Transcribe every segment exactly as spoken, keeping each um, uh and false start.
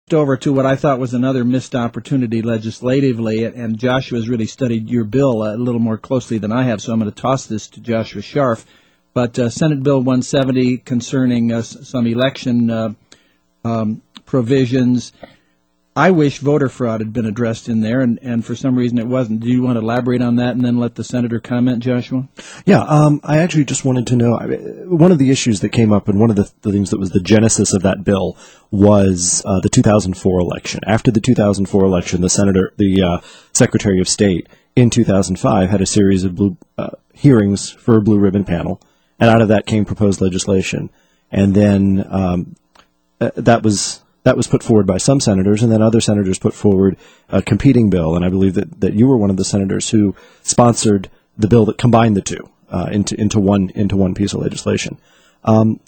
over to what I thought was another missed opportunity legislatively, and Joshua's really studied your bill a little more closely than I have, so I'm going to toss this to Joshua Scharf. But uh, Senate Bill one seventy concerning uh, some election uh, um, provisions, I wish voter fraud had been addressed in there, and, and for some reason it wasn't. Do you want to elaborate on that and then let the senator comment, Joshua? Yeah, um, I actually just wanted to know, I mean, one of the issues that came up, and one of the, the things that was the genesis of that bill was uh, the two thousand four election. After the two thousand four election, the senator, the uh, Secretary of State in two thousand five had a series of blue uh, hearings for a blue ribbon panel, and out of that came proposed legislation. And then um, uh, that was... That was put forward by some senators, and then other senators put forward a competing bill. And I believe that, that you were one of the senators who sponsored the bill that combined the two uh, into into one into one piece of legislation. Um,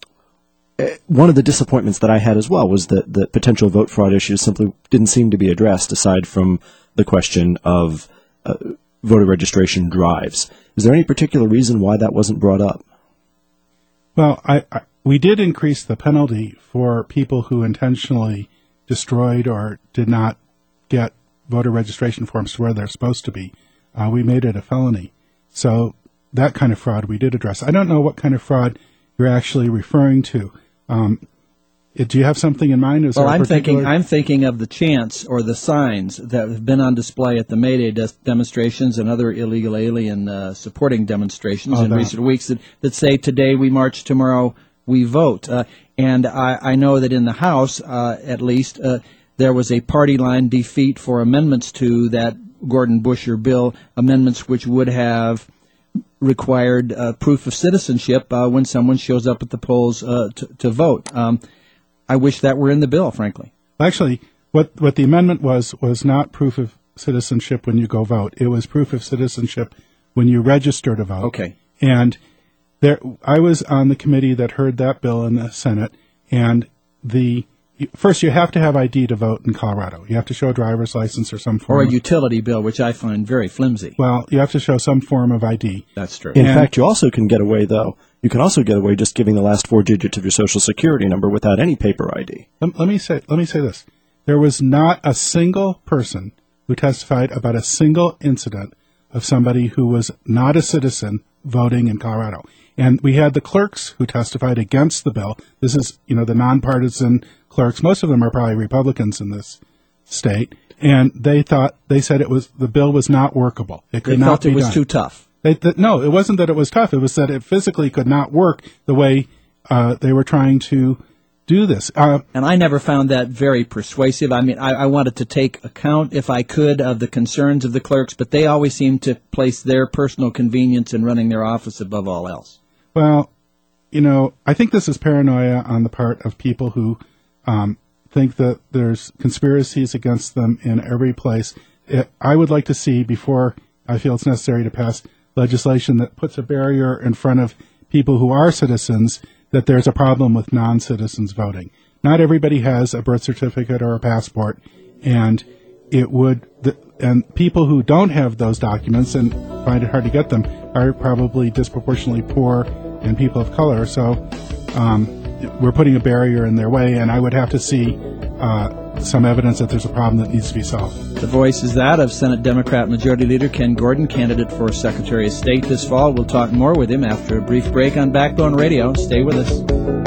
one of the disappointments that I had as well was that the potential vote fraud issues simply didn't seem to be addressed, aside from the question of uh, voter registration drives. Is there any particular reason why that wasn't brought up? Well, I. I We did increase the penalty for people who intentionally destroyed or did not get voter registration forms to where they're supposed to be. Uh, we made it a felony. So that kind of fraud we did address. I don't know what kind of fraud you're actually referring to. Um, it, do you have something in mind? Is well, there a I'm particular... thinking I'm thinking of the chants or the signs that have been on display at the May Day des- demonstrations and other illegal alien uh, supporting demonstrations oh, in that. recent weeks that, that say, today we march, tomorrow we vote. Uh, and I, I know that in the House, uh, at least, uh, there was a party line defeat for amendments to that Gordon Busher bill, amendments which would have required uh, proof of citizenship uh, when someone shows up at the polls uh, to, to vote. Um, I wish that were in the bill, frankly. Actually, what, what the amendment was was not proof of citizenship when you go vote. It was proof of citizenship when you register to vote. Okay. And There, I was on the committee that heard that bill in the Senate, and the first you have to have I D to vote in Colorado. You have to show a driver's license or some form. Or a of, utility bill, which I find very flimsy. Well, you have to show some form of I D. That's true. In And, fact, you also can get away, though. You can also get away just giving the last four digits of your Social Security number without any paper I D. Let, let me say, let me say this: there was not a single person who testified about a single incident of somebody who was not a citizen voting in Colorado. And we had the clerks who testified against the bill. This is, you know, the nonpartisan clerks. Most of them are probably Republicans in this state. And they thought, they said it was, the bill was not workable. It could They not felt it be was done. too tough. They, th- no, it wasn't that it was tough. It was that it physically could not work the way uh, they were trying to do this. Uh, And I never found that very persuasive. I mean, I, I wanted to take account, if I could, of the concerns of the clerks, but they always seemed to place their personal convenience in running their office above all else. Well, you know, I think this is paranoia on the part of people who um, think that there's conspiracies against them in every place. It, I would like to see, before I feel it's necessary to pass legislation that puts a barrier in front of people who are citizens, that there's a problem with non-citizens voting. Not everybody has a birth certificate or a passport, and it would, the, and people who don't have those documents and find it hard to get them are probably disproportionately poor and people of color. So um, we're putting a barrier in their way, and I would have to see uh, some evidence that there's a problem that needs to be solved. The voice is that of Senate Democrat Majority Leader Ken Gordon, candidate for Secretary of State this fall. We'll talk more with him after a brief break on Backbone Radio. Stay with us.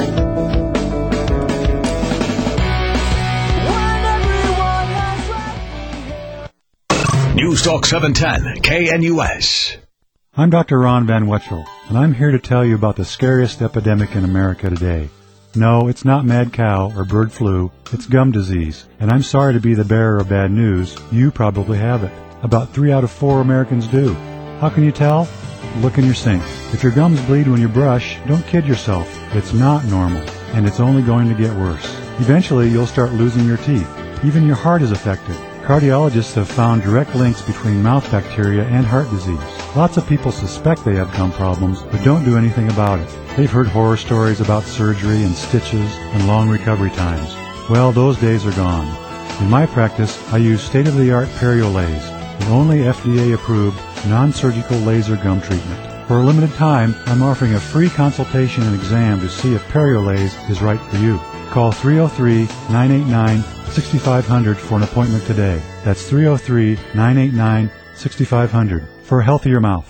News Talk seven ten, K N U S. I'm Doctor Ron Van Wetchel, and I'm here to tell you about the scariest epidemic in America today. No, it's not mad cow or bird flu, it's gum disease. And I'm sorry to be the bearer of bad news, you probably have it. About three out of four Americans do. How can you tell? Look in your sink. If your gums bleed when you brush, don't kid yourself. It's not normal, and it's only going to get worse. Eventually, you'll start losing your teeth. Even your heart is affected. Cardiologists have found direct links between mouth bacteria and heart disease. Lots of people suspect they have gum problems, but don't do anything about it. They've heard horror stories about surgery and stitches and long recovery times. Well, those days are gone. In my practice, I use state-of-the-art Periolase, the only F D A-approved non-surgical laser gum treatment. For a limited time, I'm offering a free consultation and exam to see if Periolase is right for you. Call three oh three, nine eight nine, six five zero zero for an appointment today. That's three oh three, nine eight nine, six five zero zero for a healthier mouth.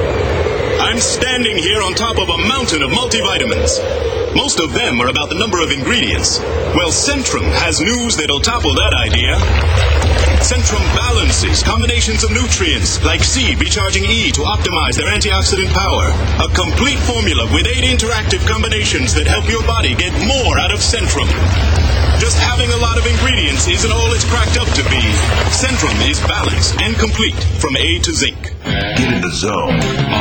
I'm standing here on top of a mountain of multivitamins. Most of them are about the number of ingredients. Well, Centrum has news that'll topple that idea. Centrum balances combinations of nutrients like C, B charging E to optimize their antioxidant power. A complete formula with eight interactive combinations that help your body get more out of Centrum. Just having a lot of ingredients isn't all it's cracked up to be. Centrum is balanced and complete from A to zinc. Get in the zone.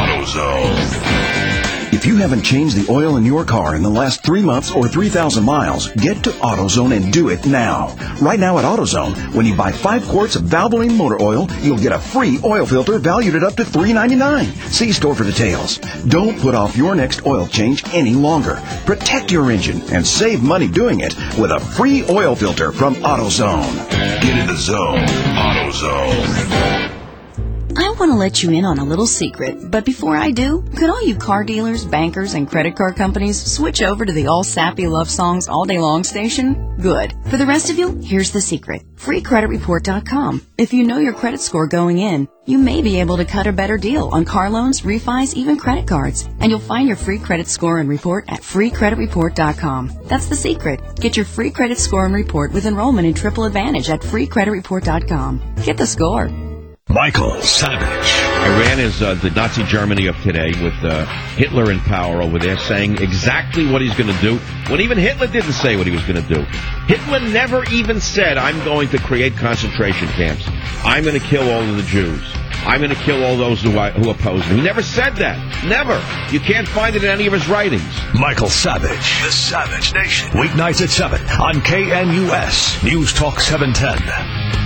AutoZone. If you haven't changed the oil in your car in the last three months or three thousand miles, get to AutoZone and do it now. Right now at AutoZone, when you buy five quarts of Valvoline motor oil, you'll get a free oil filter valued at up to three dollars and ninety-nine cents. See store for details. Don't put off your next oil change any longer. Protect your engine and save money doing it with a free oil filter from AutoZone. Get in the zone. AutoZone. I want to let you in on a little secret, but before I do, could all you car dealers, bankers, and credit card companies switch over to the all sappy love songs all day long station? Good. For the rest of you, here's the secret. free credit report dot com. If you know your credit score going in, you may be able to cut a better deal on car loans, refis, even credit cards. And you'll find your free credit score and report at free credit report dot com. That's the secret. Get your free credit score and report with enrollment in Triple Advantage at free credit report dot com. Get the score. Michael Savage. Iran is uh, the Nazi Germany of today with uh, Hitler in power over there saying exactly what he's going to do when even Hitler didn't say what he was going to do. Hitler never even said, I'm going to create concentration camps. I'm going to kill all of the Jews. I'm going to kill all those who, I, who oppose me. He never said that. Never. You can't find it in any of his writings. Michael Savage. The Savage Nation. Weeknights at seven on K N U S. News Talk seven ten.